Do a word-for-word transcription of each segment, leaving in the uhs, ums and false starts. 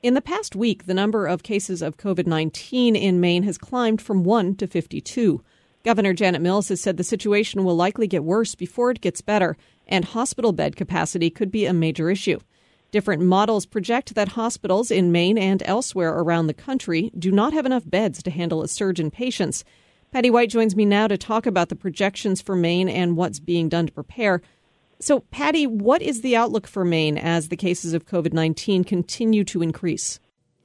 In the past week, the number of cases of covid nineteen in Maine has climbed from one to fifty-two. Governor Janet Mills has said the situation will likely get worse before it gets better, and hospital bed capacity could be a major issue. Different models project that hospitals in Maine and elsewhere around the country do not have enough beds to handle a surge in patients. Patty White joins me now to talk about the projections for Maine and what's being done to prepare. So, Patty, what is the outlook for Maine as the cases of covid nineteen continue to increase?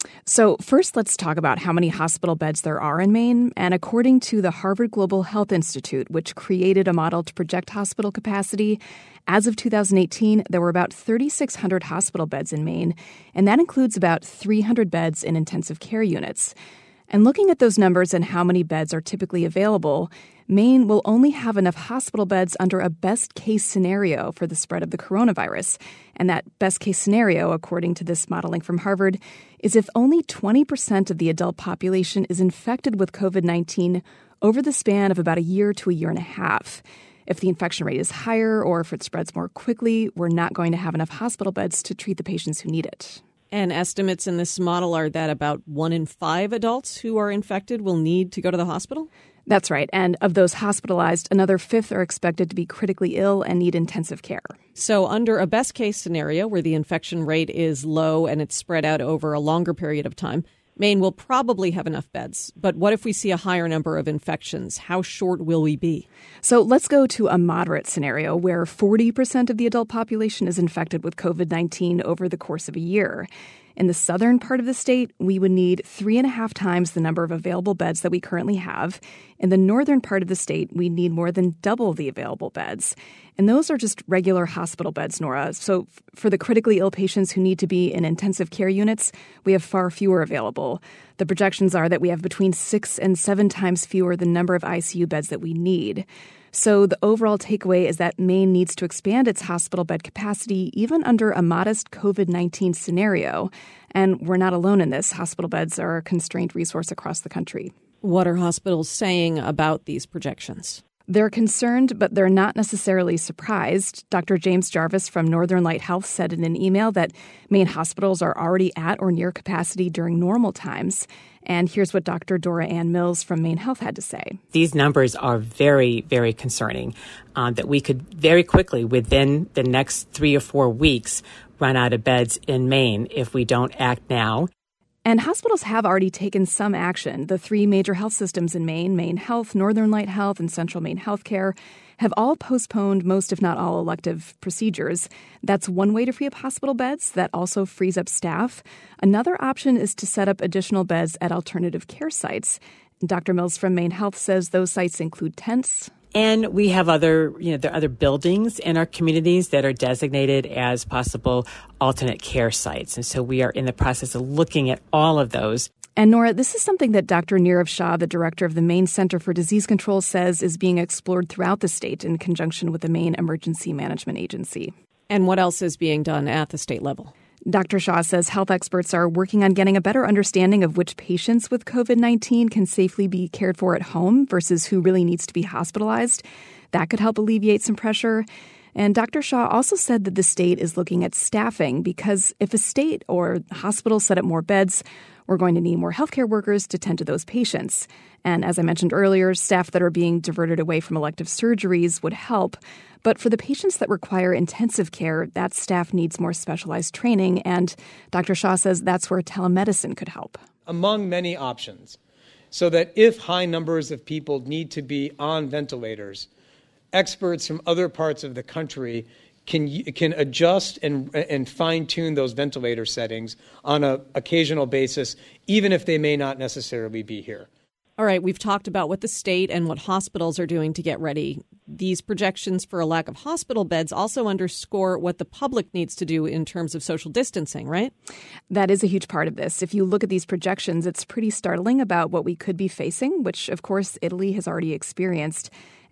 So first, let's talk about how many hospital beds there are in Maine. And according to the Harvard Global Health Institute, which created a model to project hospital capacity, as of two thousand eighteen, there were about three thousand six hundred hospital beds in Maine, and that includes about three hundred beds in intensive care units. And looking at those numbers and how many beds are typically available, Maine will only have enough hospital beds under a best-case scenario for the spread of the coronavirus. And that best-case scenario, according to this modeling from Harvard, is if only twenty percent of the adult population is infected with covid nineteen over the span of about a year to a year and a half. If the infection rate is higher or if it spreads more quickly, we're not going to have enough hospital beds to treat the patients who need it. And estimates in this model are that about one in five adults who are infected will need to go to the hospital? That's right. And of those hospitalized, another fifth are expected to be critically ill and need intensive care. So under a best case scenario where the infection rate is low and it's spread out over a longer period of time, Maine will probably have enough beds. But what if we see a higher number of infections? How short will we be? So let's go to a moderate scenario where forty percent of the adult population is infected with covid nineteen over the course of a year. In the southern part of the state, we would need three and a half times the number of available beds that we currently have. In the northern part of the state, we need more than double the available beds. And those are just regular hospital beds, Nora. So f- for the critically ill patients who need to be in intensive care units, we have far fewer available. The projections are that we have between six and seven times fewer the number of I C U beds that we need. So the overall takeaway is that Maine needs to expand its hospital bed capacity even under a modest covid nineteen scenario. And we're not alone in this. Hospital beds are a constrained resource across the country. What are hospitals saying about these projections? They're concerned, but they're not necessarily surprised. Doctor James Jarvis from Northern Light Health said in an email that Maine hospitals are already at or near capacity during normal times. And here's what Doctor Dora Ann Mills from Maine Health had to say. These numbers are very, very concerning, um, that we could very quickly, within the next three or four weeks, run out of beds in Maine if we don't act now. And hospitals have already taken some action. The three major health systems in Maine, Maine Health, Northern Light Health, and Central Maine Healthcare, have all postponed most, if not all, elective procedures. That's one way to free up hospital beds. That also frees up staff. Another option is to set up additional beds at alternative care sites. Doctor Mills from Maine Health says those sites include tents. And we have other, you know, there are other buildings in our communities that are designated as possible alternate care sites. And so we are in the process of looking at all of those. And Nora, this is something that Doctor Nirav Shah, the director of the Maine Center for Disease Control, says is being explored throughout the state in conjunction with the Maine Emergency Management Agency. And what else is being done at the state level? Doctor Shah says health experts are working on getting a better understanding of which patients with covid nineteen can safely be cared for at home versus who really needs to be hospitalized. That could help alleviate some pressure. And Doctor Shah also said that the state is looking at staffing because if a state or hospital set up more beds, we're going to need more healthcare workers to tend to those patients. And as I mentioned earlier, staff that are being diverted away from elective surgeries would help. But for the patients that require intensive care, that staff needs more specialized training. And Doctor Shah says that's where telemedicine could help. Among many options, so that if high numbers of people need to be on ventilators, experts from other parts of the country can can adjust and and fine-tune those ventilator settings on an occasional basis, even if they may not necessarily be here. All right, we've talked about what the state and what hospitals are doing to get ready. These projections for a lack of hospital beds also underscore what the public needs to do in terms of social distancing, right? That is a huge part of this. If you look at these projections, it's pretty startling about what we could be facing, which, of course, Italy has already experienced.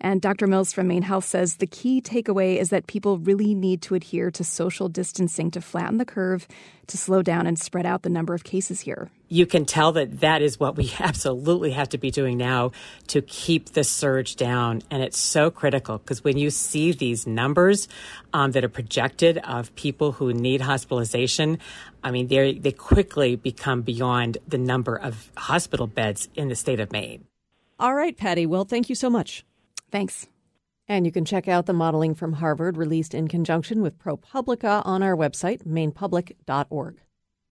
And Doctor Mills from Maine Health says the key takeaway is that people really need to adhere to social distancing to flatten the curve, to slow down and spread out the number of cases here. You can tell that that is what we absolutely have to be doing now to keep the surge down. And it's so critical because when you see these numbers um, that are projected of people who need hospitalization, I mean, they they quickly become beyond the number of hospital beds in the state of Maine. All right, Patty. Well, thank you so much. Thanks. And you can check out the modeling from Harvard released in conjunction with ProPublica on our website, maine public dot org.